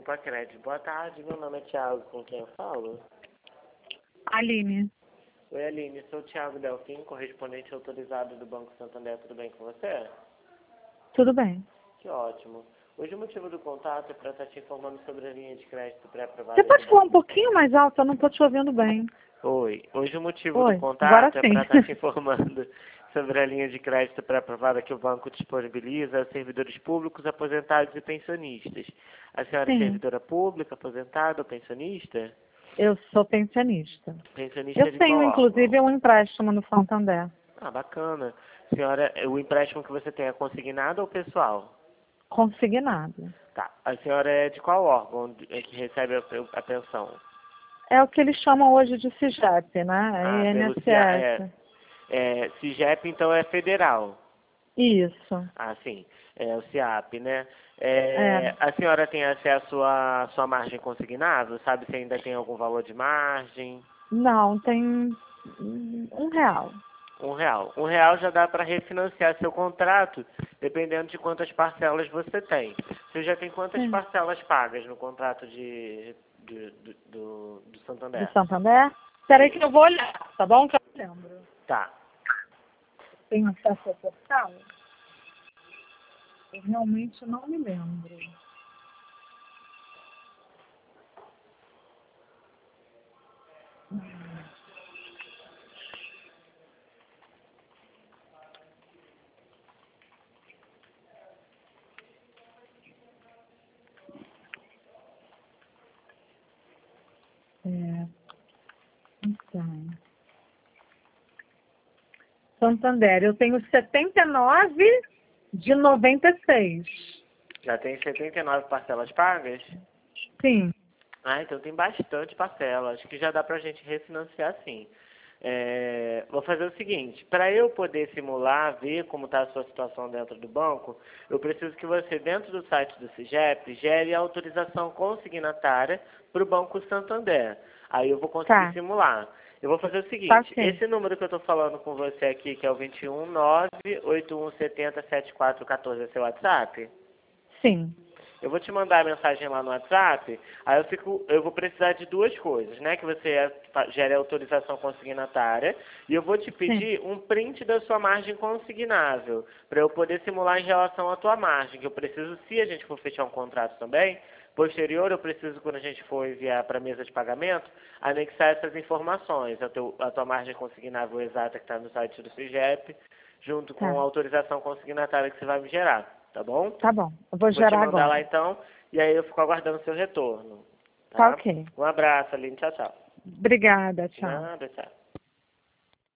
Compacred. Boa tarde, meu nome é Thiago, com quem eu falo? Aline. Oi, Aline, sou o Thiago Delfim, correspondente autorizado do Banco Santander, tudo bem com você? Tudo bem. Que ótimo. Hoje o motivo do contato é para estar te informando sobre a linha de crédito pré-aprovada Você do pode falar um Banco. pouquinho mais alto? Eu não estou te ouvindo bem. Oi, hoje o motivo do Oi, agora contato é sim. para estar te informando sobre a linha de crédito pré-aprovada que o banco disponibiliza a servidores públicos, aposentados e pensionistas. A senhora é Sim, servidora pública, aposentada ou pensionista? eu sou pensionista. Pensionista Eu de qual tenho, órgão? inclusive, um empréstimo no Santander. Ah, bacana. Senhora, o empréstimo que você tem é consignado ou pessoal? Consignado. Tá. A senhora é de qual órgão que recebe a pensão? É o que eles chamam hoje de CIGEP, né? Ah, É pelo CIA, INSS. CIGEP, então é federal. Isso. Ah, sim. É o CIAP, né? É. A senhora tem acesso à sua margem consignável? Sabe se ainda tem algum valor de margem? Não, tem R$ 1. R$ 1. R$ 1 já dá para refinanciar seu contrato, dependendo de quantas parcelas você tem. Você já tem quantas Sim. parcelas pagas no contrato do Do Santander? Santander? Espera aí que eu vou olhar, tá bom? Que eu lembro. Tá. Tem acesso ao portal? Eu realmente não me lembro. É, então. Santander, eu tenho 79,96. Já tem 79 parcelas pagas? Sim, Ah, então tem bastante parcela. Acho que já dá pra gente refinanciar sim. Vou fazer o seguinte, para eu poder simular, ver como está a sua situação dentro do banco, eu preciso que você, dentro do site do CIGEP, gere a autorização consignatária para o Banco Santander. Aí eu vou conseguir tá, simular. Eu vou fazer o tá seguinte, sim. esse número que eu estou falando com você aqui, que é o 21981707414, é seu WhatsApp? Sim, Eu vou te mandar a mensagem lá no WhatsApp, aí eu vou precisar de duas coisas, né? Que você gere a autorização consignatária e eu vou te sim, pedir um print da sua margem consignável, para eu poder simular em relação à tua margem, que eu preciso, se a gente for fechar um contrato também, posterior eu preciso, quando a gente for enviar para a mesa de pagamento, anexar essas informações, a tua margem consignável exata que está no site do CIGEP, junto com tá. a autorização consignatária que você vai me gerar, tá bom? Tá bom, eu vou Vou te gerar mandar lá agora. então, e aí eu fico aguardando o seu retorno. Tá Tá? ok. Um abraço, Aline. Tchau, tchau. Obrigada, tchau. Nada, tchau.